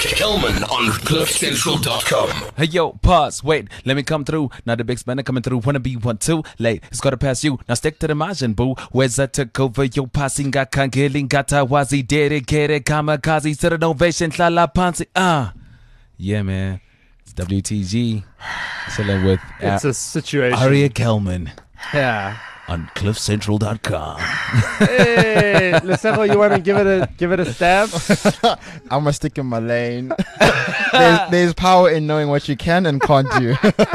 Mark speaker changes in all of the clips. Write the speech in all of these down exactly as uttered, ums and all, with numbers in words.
Speaker 1: Kelman on cliff central dot com.
Speaker 2: Hey yo, pause, wait, let me come through. Now the big spanner coming through, wanna be one too late. It's gotta pass you, now stick to the margin, boo. Where's that took over your passing? Got kangiling, got tawazi, dedicated, kamikaze, to the innovation, la la pansi, ah. Yeah, man, it's W T G, chilling with uh,
Speaker 3: It's a situation.
Speaker 2: Aria Kelman
Speaker 3: Yeah.
Speaker 2: on cliff central dot com.
Speaker 3: Hey, Lesego, you want to give it a give it a stab?
Speaker 4: I'm gonna stick in my lane. there's, there's power in knowing what you can and can't do.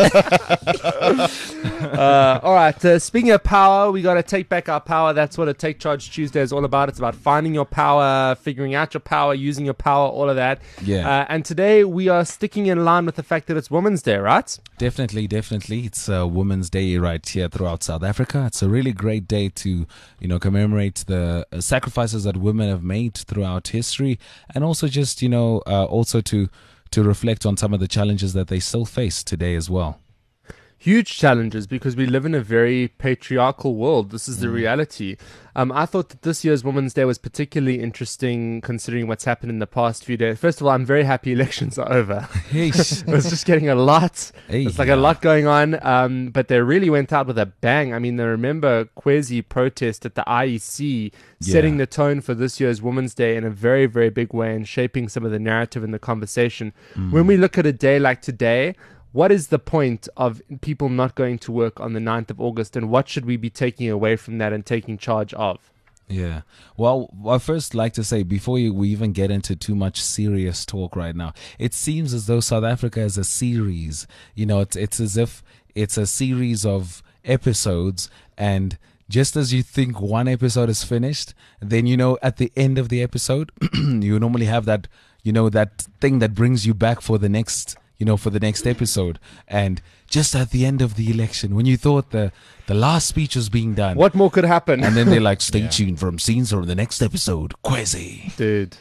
Speaker 3: uh, all right. Uh, speaking of power, we got to take back our power. That's what a Take Charge Tuesday is all about. It's about finding your power, figuring out your power, using your power, all of that.
Speaker 2: Yeah.
Speaker 3: Uh, and today we are sticking in line with the fact that it's Women's Day, right?
Speaker 2: Definitely, definitely. It's uh, Women's Day right here throughout South Africa. It's a really great day to, you know, commemorate the uh, sacrifices that women have made throughout history, and also just, you know, uh, also to to reflect on some of the challenges that they still face today as well.
Speaker 3: Huge challenges, because we live in a very patriarchal world. This is the reality. Um, I thought that this year's Women's Day was particularly interesting, considering what's happened in the past few days. First of all, I'm very happy elections are over. It was just getting a lot.
Speaker 2: Hey,
Speaker 3: It's like
Speaker 2: yeah.
Speaker 3: a lot going on. Um, but they really went out with a bang. I mean, I remember Kwezi protest at the I E C setting
Speaker 2: Yeah.
Speaker 3: the tone for this year's Women's Day in a very, very big way and shaping some of the narrative and the conversation. When we look at a day like today, what is the point of people not going to work on the ninth of August, and what should we be taking away from that and taking charge of?
Speaker 2: Yeah. Well, I first like to say, before you, we even get into too much serious talk right now, it seems as though South Africa is a series. You know, it's it's as if it's a series of episodes, and just as you think one episode is finished, then, you know, at the end of the episode, you normally have that, you know, that thing that brings you back for the next, you know, for the next episode. And just at the end of the election, when you thought the the last speech was being done,
Speaker 3: What more could happen?
Speaker 2: and then they're like, stay tuned from scenes from the next episode. Kwezi.
Speaker 3: Dude.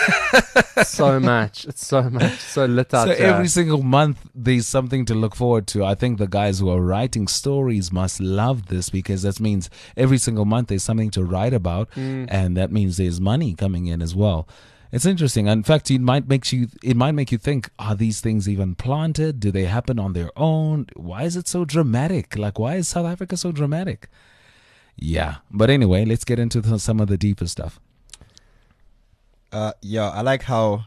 Speaker 3: so much. It's so much. So lit out
Speaker 2: So
Speaker 3: here.
Speaker 2: every single month, there's something to look forward to. I think the guys who are writing stories must love this, because that means every single month there's something to write about, and that means there's money coming in as well. It's interesting. In fact, it might make you it might make you think, are these things even planted? Do they happen on their own? Why is it so dramatic? Like, why is South Africa so dramatic? Yeah. But anyway, let's get into the, some of the deeper stuff.
Speaker 4: Uh, yeah, I like how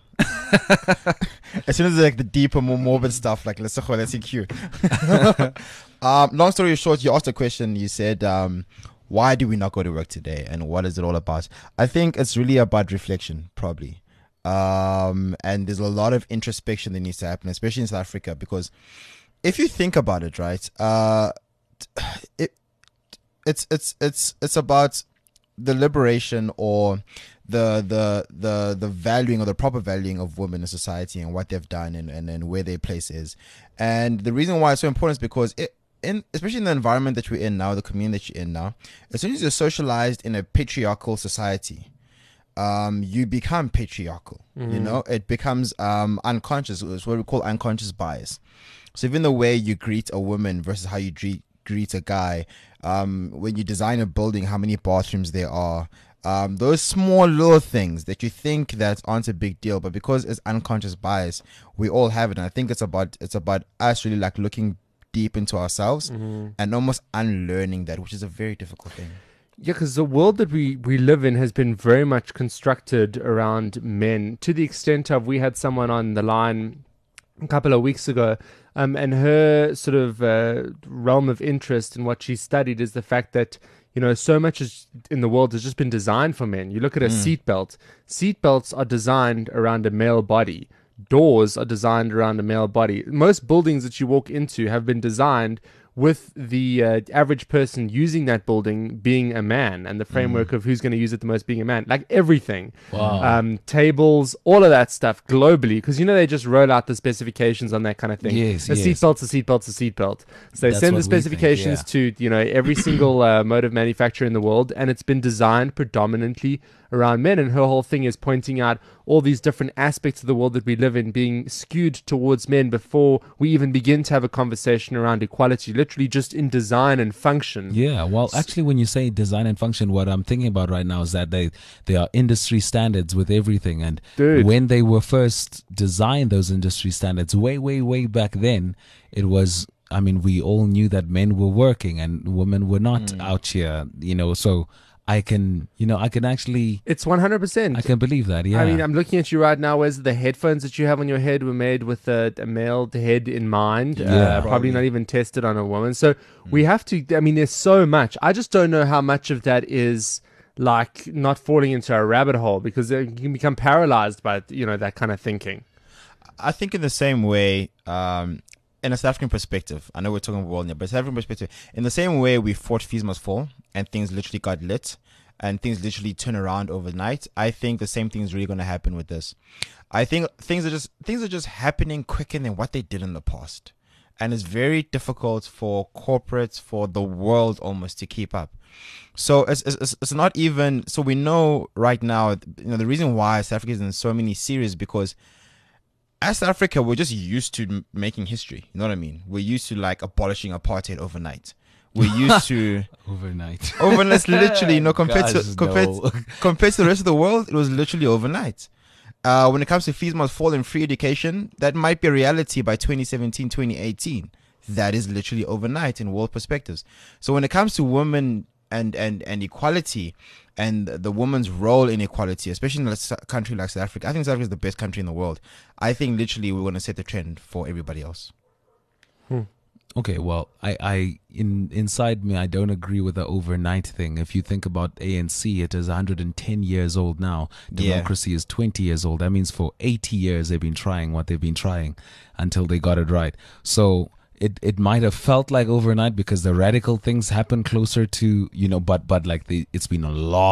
Speaker 4: as soon as like the deeper, more morbid stuff, like let's let's see Q. um, long story short, you asked a question. You said, um, why do we not go to work today, and what is it all about? I think it's really about reflection, probably. Um, and there's a lot of introspection that needs to happen, especially in South Africa, because if you think about it, right, uh, it it's it's it's it's about the liberation, or the the the the valuing, or the proper valuing of women in society, and what they've done, and and, and where their place is. And the reason why it's so important is because it in especially in the environment that we're in now, the community that you're in now, as soon as you're socialized in a patriarchal society, um you become patriarchal. You know, it becomes um unconscious. It's what we call unconscious bias. So even the way you greet a woman versus how you greet greet a guy, um when you design a building, how many bathrooms there are, um those small little things that you think that aren't a big deal, but because it's unconscious bias, we all have it. And I think it's about it's about us really like looking deep into ourselves and almost unlearning that, which is a very difficult thing.
Speaker 3: Yeah, because the world that we, we live in has been very much constructed around men, to the extent of, we had someone on the line a couple of weeks ago, um, and her sort of uh, realm of interest in what she studied is the fact that, you know, so much is, in the world has just been designed for men. You look at a seatbelt. Seatbelts are designed around a male body. Doors are designed around a male body. Most buildings that you walk into have been designed with the uh, average person using that building being a man, and the framework of who's going to use it the most being a man. Like everything.
Speaker 2: Wow.
Speaker 3: Um, tables, all of that stuff globally, because, you know, they just roll out the specifications on that kind of thing.
Speaker 2: Yes,
Speaker 3: a
Speaker 2: yes.
Speaker 3: seatbelt's a seatbelt's a seatbelt. So they
Speaker 2: That's
Speaker 3: send the
Speaker 2: what we think,
Speaker 3: specifications to, you know, every single uh, motive manufacturer in the world, and it's been designed predominantly around men. And her whole thing is pointing out all these different aspects of the world that we live in being skewed towards men before we even begin to have a conversation around equality, literally just in design and function.
Speaker 2: Yeah, well, actually, when you say design and function, what I'm thinking about right now is that they there are industry standards with everything, and
Speaker 3: Dude.
Speaker 2: when they were first designed, those industry standards, way, way, way back then, it was. I mean, we all knew that men were working and women were not
Speaker 4: Mm.
Speaker 2: out here, you know. So I can, you know, I can actually,
Speaker 3: It's one hundred percent.
Speaker 2: I can believe that. Yeah,
Speaker 3: I mean, I'm looking at you right now. Whereas the headphones that you have on your head were made with a, a male head in mind,
Speaker 2: Yeah.
Speaker 3: uh, probably
Speaker 4: Probably.
Speaker 3: not even tested on a woman. So we have to. I mean, there's so much. I just don't know how much of that is like not falling into a rabbit hole, because you can become paralyzed by you know that kind of thinking.
Speaker 4: I think in the same way, um, in a South African perspective, I know we're talking about world now, but South African perspective, in the same way we fought Fees Must Fall and things literally got lit and things literally turn around overnight, I think the same thing is really going to happen with this. I think things are just things are just happening quicker than what they did in the past. And it's very difficult for corporates, for the world almost to keep up. So it's, it's, it's not even, so we know right now, you know, the reason why South Africa is in so many series because as South Africa, we're just used to m- making history. You know what I mean? We're used to like abolishing apartheid overnight. We're used to
Speaker 2: overnight.
Speaker 4: overnight, literally, you know, compared
Speaker 2: Gosh,
Speaker 4: to compared,
Speaker 2: no.
Speaker 4: compared to the rest of the world, it was literally overnight. Uh, when it comes to fees must fall and free education, that might be a reality by twenty seventeen, twenty eighteen. That is literally overnight in world perspectives. So when it comes to women and, and, and equality and the woman's role in equality, especially in a s- country like South Africa, I think South Africa is the best country in the world. I think literally we're going to set the trend for everybody else.
Speaker 2: Okay, well, I, I in inside me, I don't agree with the overnight thing. If you think about A N C, it is one hundred ten years old now.
Speaker 4: Yeah.
Speaker 2: Democracy is twenty years old. That means for eighty years they've been trying what they've been trying until they got it right. So it, it might have felt like overnight because the radical things happen closer to, you know, but but like the it's been a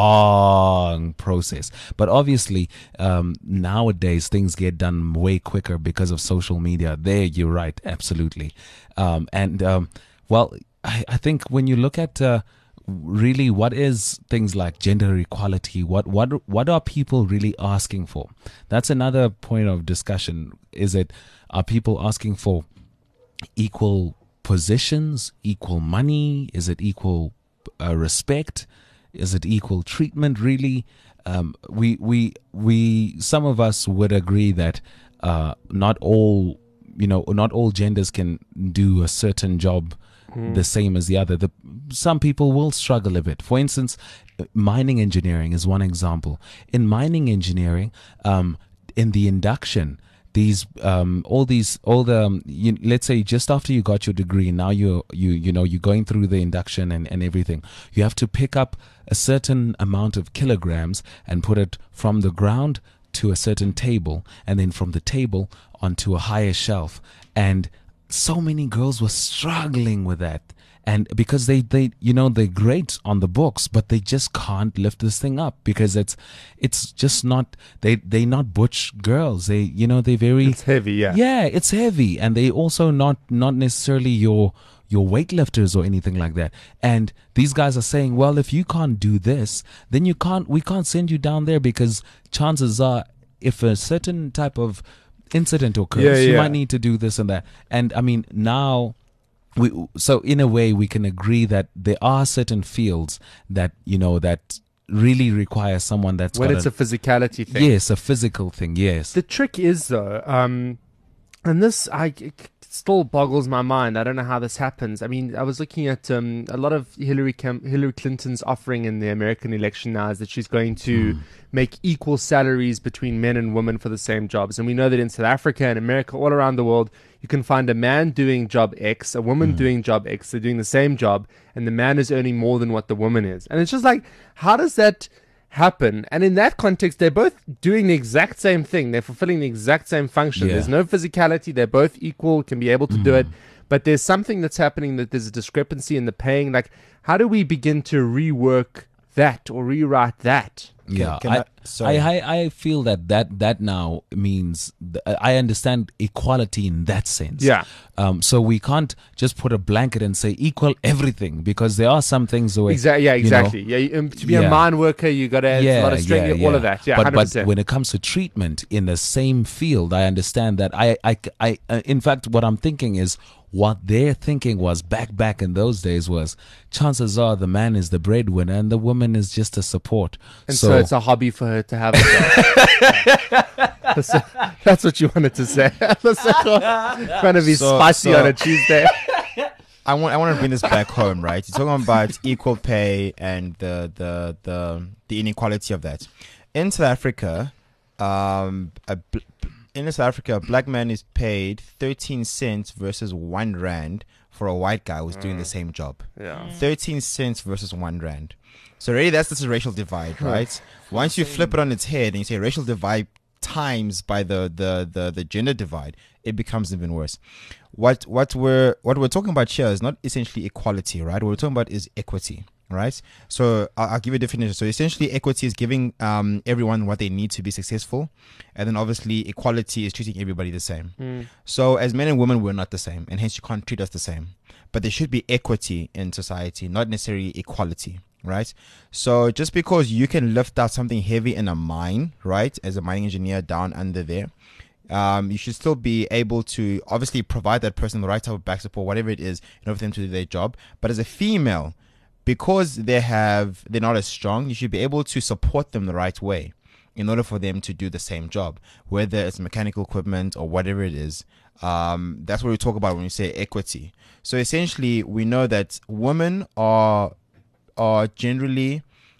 Speaker 2: long process. But obviously, um, nowadays things get done way quicker because of social media. There, you're right, absolutely. Um, and um, well, I, I think when you look at uh, really what is things like gender equality, what what what are people really asking for? That's another point of discussion. Is it are people asking for equal positions, equal money? Is it equal uh, respect? Is it equal treatment? Really, um, we we we some of us would agree that uh, not all you know not all genders can do a certain job the same as the other. The some people will struggle a bit. For instance, mining engineering is one example. In mining engineering, um, in the induction, these um all these all the um, you, let's say just after you got your degree, now you you you know you're going through the induction and, and everything, you have to pick up a certain amount of kilograms and put it from the ground to a certain table, and then from the table onto a higher shelf. And so many girls were struggling with that, and because they they you know they're great on the books, but they just can't lift this thing up because it's it's just not they they not butch girls. They you know they very
Speaker 3: It's heavy, yeah.
Speaker 2: yeah it's heavy, and they also not not necessarily your your weightlifters or anything like that. And these guys are saying, well, if you can't do this, then you can't we can't send you down there, because chances are if a certain type of incident occurs,
Speaker 3: Yeah,
Speaker 2: you
Speaker 3: yeah.
Speaker 2: might need to do this and that. And I mean, now we so in a way we can agree that there are certain fields that you know that really require someone that's
Speaker 3: When
Speaker 2: got
Speaker 3: it's
Speaker 2: a,
Speaker 3: a physicality thing.
Speaker 2: yes a physical thing. Yes.
Speaker 3: The trick is though, um, and this I it still boggles my mind. I don't know how this happens. I mean, I was looking at um, a lot of Hillary Cam- Hillary Clinton's offering in the American election now is that she's going to make equal salaries between men and women for the same jobs. And we know that in South Africa and America, all around the world, you can find a man doing job X, a woman doing job X. They're doing the same job, and the man is earning more than what the woman is. And it's just like, how does that happen? And in that context, they're both doing the exact same thing. They're fulfilling the exact same function.
Speaker 2: Yeah.
Speaker 3: There's no physicality. They're both equal, can be able to do it. But there's something that's happening, that there's a discrepancy in the paying. Like, how do we begin to rework that or rewrite that?
Speaker 2: Yeah,
Speaker 4: can
Speaker 2: I,
Speaker 4: I-
Speaker 2: I,
Speaker 4: sorry.
Speaker 2: I, I feel that that, that now means th- I understand equality in that sense.
Speaker 3: Yeah.
Speaker 2: Um. So we can't just put a blanket and say equal everything, because there are some things where
Speaker 3: Exactly. Yeah.
Speaker 2: you know,
Speaker 3: Exactly. yeah. you- Um, to be
Speaker 2: Yeah.
Speaker 3: a mine worker, you got to have a lot of strength. all of that. Yeah.
Speaker 2: But
Speaker 3: Hundred
Speaker 2: but
Speaker 3: percent.
Speaker 2: when it comes to treatment in the same field, I understand that. I I I. Uh, in fact, what I'm thinking is, what their thinking was back back in those days was, chances are the man is the breadwinner and the woman is just a support.
Speaker 3: And so, it's a hobby for her to have a job. that's, that's what you wanted to say. Trying to be
Speaker 4: So-
Speaker 3: spicy
Speaker 4: so-
Speaker 3: on a Tuesday.
Speaker 4: I want I want to bring this back home, right? You're talking about equal pay and the the the the inequality of that. In South Africa, um, a, bl- in South Africa, a black man is paid thirteen cents versus one rand for a white guy who's doing the same job.
Speaker 3: Yeah.
Speaker 4: thirteen cents versus one rand. So really, that's this racial divide, right? Once you flip it on its head and you say racial divide times by the, the, the, the gender divide, it becomes even worse. What what we're what we're talking about here is not essentially equality, right? What we're talking about is equity, right? So I'll, I'll give you a definition. So essentially, equity is giving um, everyone what they need to be successful, and then obviously equality is treating everybody the same. So as men and women, we're not the same, and hence you can't treat us the same. But there should be equity in society, not necessarily equality, right? So just because you can lift out something heavy in a mine, right, as a mining engineer down under there, um, you should still be able to obviously provide that person the right type of back support, whatever it is, in order for them to do their job. But as a female, because they have they're not as strong, you should be able to support them the right way in order for them to do the same job, whether it's mechanical equipment or whatever it is. Um, that's what we talk about when we say equity. So essentially, we know that women are are generally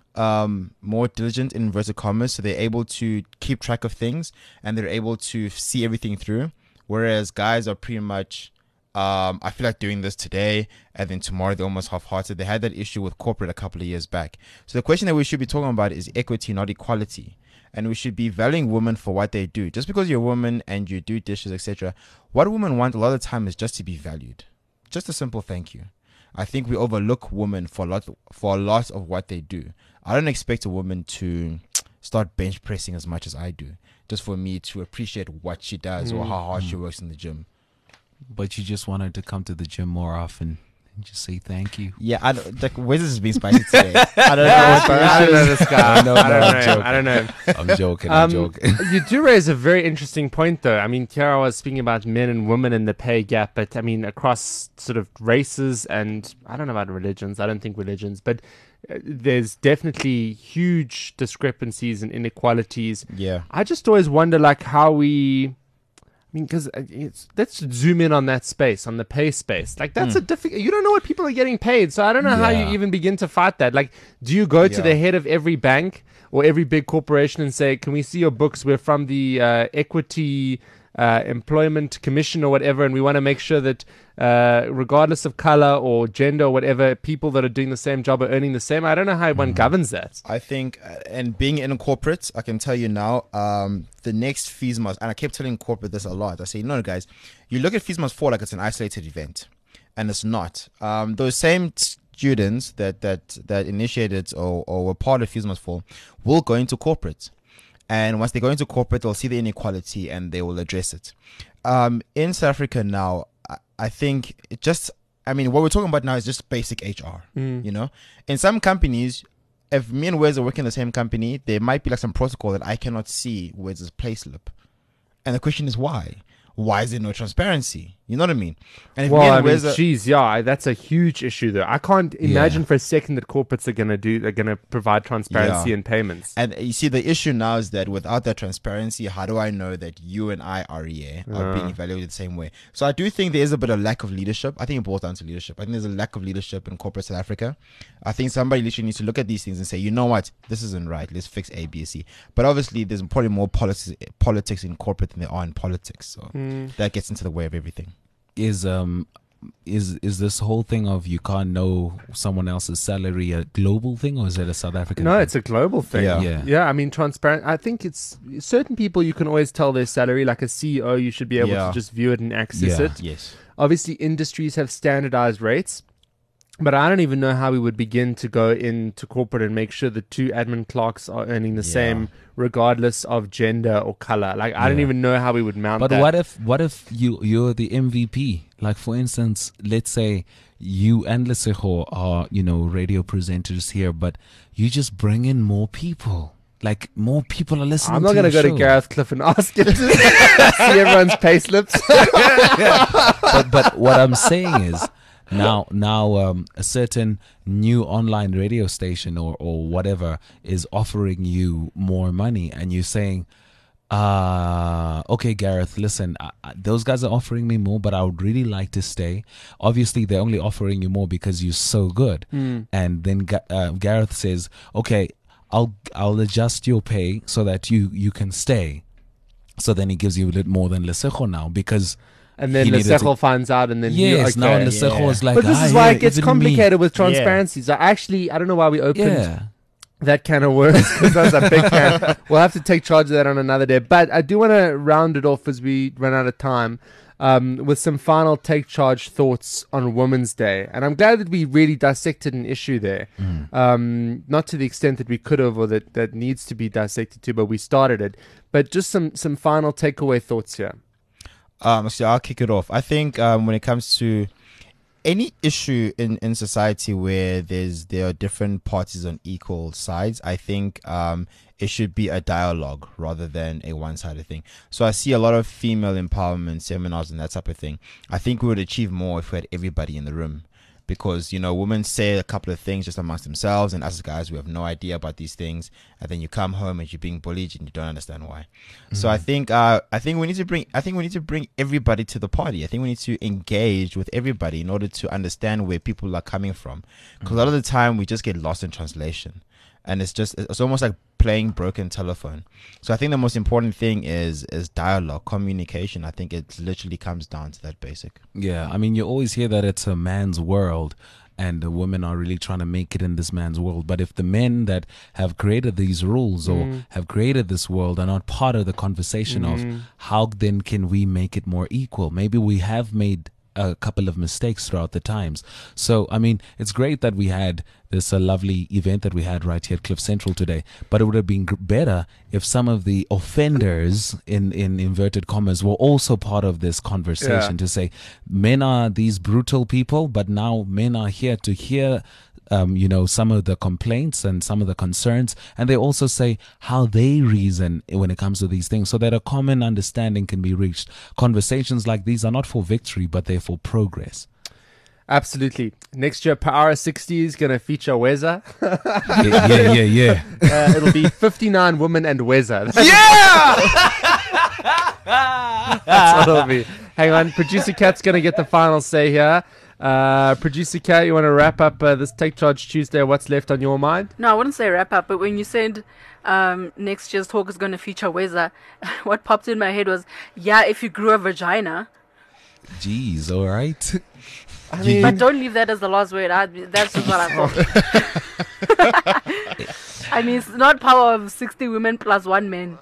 Speaker 4: um, more diligent in inverted commas, so they're able to keep track of things and they're able to see everything through, whereas guys are pretty much um, I feel like doing this today and then tomorrow they're almost half-hearted. They had that issue with corporate a couple of years back. So the question that we should be talking about is equity, not equality. And we should be valuing women for what they do. Just because you're a woman and you do dishes, et cetera, what women want a lot of the time is just to be valued. Just a simple thank you. I think we overlook women for a lot for a lot of what they do. I don't expect a woman to start bench pressing as much as I do, just for me to appreciate what she does or how hard she works in the gym.
Speaker 2: But you just want her to come to the gym more often and just say thank you.
Speaker 4: Yeah, I don't, like, Wiz is being spicy today. I don't know.
Speaker 3: I don't know this guy.
Speaker 2: I know,
Speaker 3: I
Speaker 2: no,
Speaker 3: don't
Speaker 2: I'm
Speaker 3: know. him.
Speaker 2: joking.
Speaker 3: I don't know. him.
Speaker 2: I'm joking. I'm
Speaker 3: Um,
Speaker 2: joking.
Speaker 3: you do raise a very interesting point, though. I mean, Tiara was speaking about men and women and the pay gap, but I mean, across sort of races and I don't know about religions. I don't think religions, but uh, there's definitely huge discrepancies and inequalities.
Speaker 4: Yeah.
Speaker 3: I just always wonder, like, how we. I mean, because it's let's zoom in on that space, on the pay space. Like, that's a difficult. You don't know what people are getting paid, so I don't know how
Speaker 2: Yeah.
Speaker 3: you even begin to fight that. Like, do you go to
Speaker 4: Yeah.
Speaker 3: the head of every bank or every big corporation and say, "Can we see your books? We're from the uh, Equity uh, Employment Commission or whatever, and we want to make sure that, uh, regardless of color or gender or whatever, people that are doing the same job are earning the same." I don't know how one governs that.
Speaker 4: I think, uh, and being in a corporate, I can tell you now, um, the next fees must, and I kept telling corporate this a lot. I say, no, guys, you look at fees must fall like it's an isolated event, and it's not. Um, those same students that that that initiated or, or were part of fees must fall will go into corporate, and once they go into corporate, they'll see the inequality and they will address it. Um, in South Africa now, I, I think it just. I mean, what we're talking about now is just basic H R. You know, in some companies, if me and Wes are working in the same company, there might be like some protocol that I cannot see Wes's pay slip. And the question is why? Why is there no transparency? You know what I mean? And if
Speaker 3: Well,
Speaker 4: me and
Speaker 3: I mean,
Speaker 4: Wes are-
Speaker 3: geez, yeah, I- that's a huge issue, though. I can't imagine for a second that corporates are going to do, they're going to provide transparency
Speaker 4: Yeah.
Speaker 3: in payments.
Speaker 4: And you see, the issue now is that without that transparency, how do I know that you and I are here are being evaluated the same way? So I do think there is a bit of lack of leadership. I think it boils down to leadership. I think there's a lack of leadership in corporate South Africa. I think somebody literally needs to look at these things and say, you know what, this isn't right. Let's fix A, B, C. But obviously, there's probably more politics politics in corporate than there are in politics. So that gets into the way of everything.
Speaker 2: Is um is is this whole thing of you can't know someone else's salary a global thing, or is it a South African
Speaker 3: No,
Speaker 2: thing?
Speaker 3: it's a global thing.
Speaker 4: Yeah.
Speaker 2: Yeah.
Speaker 3: Yeah, I mean, transparent. I think it's certain people you can always tell their salary, like a C E O, you should be able
Speaker 4: Yeah.
Speaker 3: to just view it and access
Speaker 2: Yeah.
Speaker 3: it.
Speaker 4: Yes.
Speaker 3: Obviously, industries have standardized rates. But I don't even know how we would begin to go into corporate and make sure the two admin clerks are earning the
Speaker 2: Yeah.
Speaker 3: same, regardless of gender or color. Like I don't
Speaker 2: Yeah.
Speaker 3: even know how we would mount
Speaker 2: But
Speaker 3: that.
Speaker 2: what if what if you you're the M V P? Like for instance, let's say you and Lesego are, you know, radio presenters here, but you just bring in more people. Like more people are listening.
Speaker 3: I'm not
Speaker 2: to
Speaker 3: going to
Speaker 2: your
Speaker 3: go
Speaker 2: show.
Speaker 3: to Gareth Cliff and ask him to see everyone's pay slips.
Speaker 2: but but what I'm saying is now now um, a certain new online radio station or or whatever is offering you more money, and you're saying, uh okay, Gareth, listen, I, I, those guys are offering me more, but I would really like to stay. Obviously they're only offering you more because you're so good.
Speaker 3: Mm.
Speaker 2: And then Ga- uh, Gareth says, okay, I'll I'll adjust your pay so that you you can stay. So then he gives you a little more than Lesego now, because
Speaker 3: And then
Speaker 2: he needed
Speaker 3: Lesego
Speaker 2: to-
Speaker 3: finds out, and then you,
Speaker 2: yes,
Speaker 3: okay.
Speaker 2: now Lesego
Speaker 4: Yeah.
Speaker 2: is like,
Speaker 3: But this
Speaker 2: ah,
Speaker 3: is why
Speaker 2: yeah,
Speaker 3: it gets
Speaker 2: even me.
Speaker 3: complicated with transparency. So actually, I don't know why we opened
Speaker 2: Yeah.
Speaker 3: that can of worms, because that's a big can. We'll have to take charge of that on another day. But I do want to round it off as we run out of time um, with some final take charge thoughts on Women's Day. And I'm glad that we really dissected an issue there.
Speaker 2: Mm.
Speaker 3: Um, not to the extent that we could have or that, that needs to be dissected to, but we started it. But just some, some final takeaway thoughts here.
Speaker 4: Um, so I'll kick it off. I think um, when it comes to any issue in, in society where there's there are different parties on equal sides, I think um, it should be a dialogue rather than a one-sided thing. So I see a lot of female empowerment seminars and that type of thing. I think we would achieve more if we had everybody in the room. Because, you know, women say a couple of things just amongst themselves, and us guys, we have no idea about these things. And then you come home and you're being bullied and you don't understand why. Mm-hmm. So I think, uh, I think we need to bring, I think we need to bring everybody to the party. I think we need to engage with everybody in order to understand where people are coming from. Because mm-hmm. a lot of the time we just get lost in translation, and it's just, it's almost like playing broken telephone. So I think the most important thing is is dialogue, communication. I think it literally comes down to that basic.
Speaker 2: Yeah, I mean, you always hear that it's a man's world and the women are really trying to make it in this man's world. But if the men that have created these rules or
Speaker 3: Mm.
Speaker 2: have created this world are not part of the conversation
Speaker 3: Mm.
Speaker 2: of how then can we make it more equal? Maybe we have made a couple of mistakes throughout the times. So, I mean, it's great that we had this uh, lovely event that we had right here at Cliff Central today, but it would have been g- better if some of the offenders, in, in inverted commas, were also part of this conversation
Speaker 3: Yeah.
Speaker 2: to say, men are these brutal people, but now men are here to hear Um, you know, some of the complaints and some of the concerns, and they also say how they reason when it comes to these things so that a common understanding can be reached. Conversations like these are not for victory, but they're for progress.
Speaker 3: Absolutely. Next year, Power sixty is going to feature Weza.
Speaker 2: yeah, yeah, yeah, yeah.
Speaker 3: Uh, it'll be fifty-nine women and Weza.
Speaker 2: Yeah!
Speaker 3: That's what it'll be. Hang on. Producer Kat's going to get the final say here. Uh, Producer Kat, you want to wrap up uh, this Take Charge Tuesday? What's left on your mind?
Speaker 5: No, I wouldn't say wrap up, but when you said um, next year's talk is going to feature Weza, what popped in my head was, yeah, if you grew a vagina.
Speaker 2: Jeez, all right.
Speaker 3: I
Speaker 2: You-
Speaker 3: mean,
Speaker 5: But don't leave that as the last word. I, that's just what I thought. I mean, it's not power of sixty women plus one man.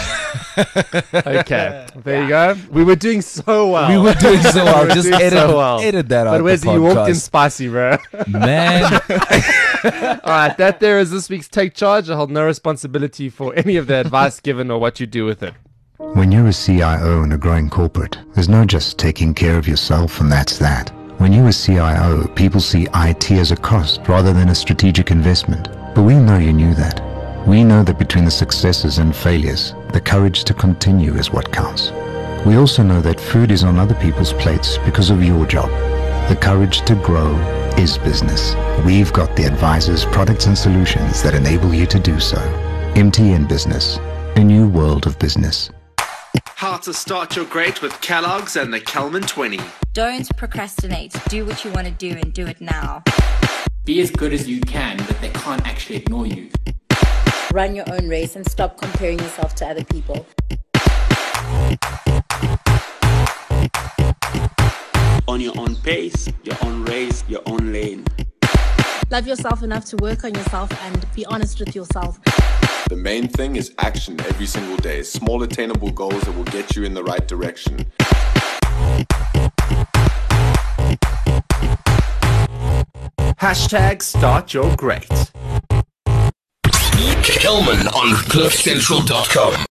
Speaker 3: okay. There you go. We were doing so well.
Speaker 2: We were doing so well.
Speaker 3: We were
Speaker 2: Just
Speaker 3: doing
Speaker 2: edit,
Speaker 3: so well.
Speaker 2: edit that out.
Speaker 3: But Wesley,
Speaker 2: the
Speaker 3: you walked in
Speaker 2: podcast.
Speaker 3: spicy, bro.
Speaker 2: Man.
Speaker 3: All right, that there is this week's Take Charge. I hold no responsibility for any of the advice given or what you do with it.
Speaker 6: When you're a C I O in a growing corporate, there's no just taking care of yourself and that's that. When you're a C I O, people see I T as a cost rather than a strategic investment. But we know you knew that. We know that between the successes and failures, the courage to continue is what counts. We also know that food is on other people's plates because of your job. The courage to grow is business. We've got the advisors, products and solutions that enable you to do so. M T N Business, a new world of business.
Speaker 7: How to start your great with Kellogg's and the Kelman twenty.
Speaker 8: Don't procrastinate. Do what you want to do and do it now.
Speaker 9: Be as good as you can, but they can't actually ignore you.
Speaker 10: Run your own race and stop comparing yourself to other people.
Speaker 11: On your own pace, your own race, your own lane.
Speaker 12: Love yourself enough to work on yourself and be honest with yourself.
Speaker 13: The main thing is action every single day. Small attainable goals that will get you in the right direction.
Speaker 7: Hashtag start your great.
Speaker 1: Kelman on cliff central dot com.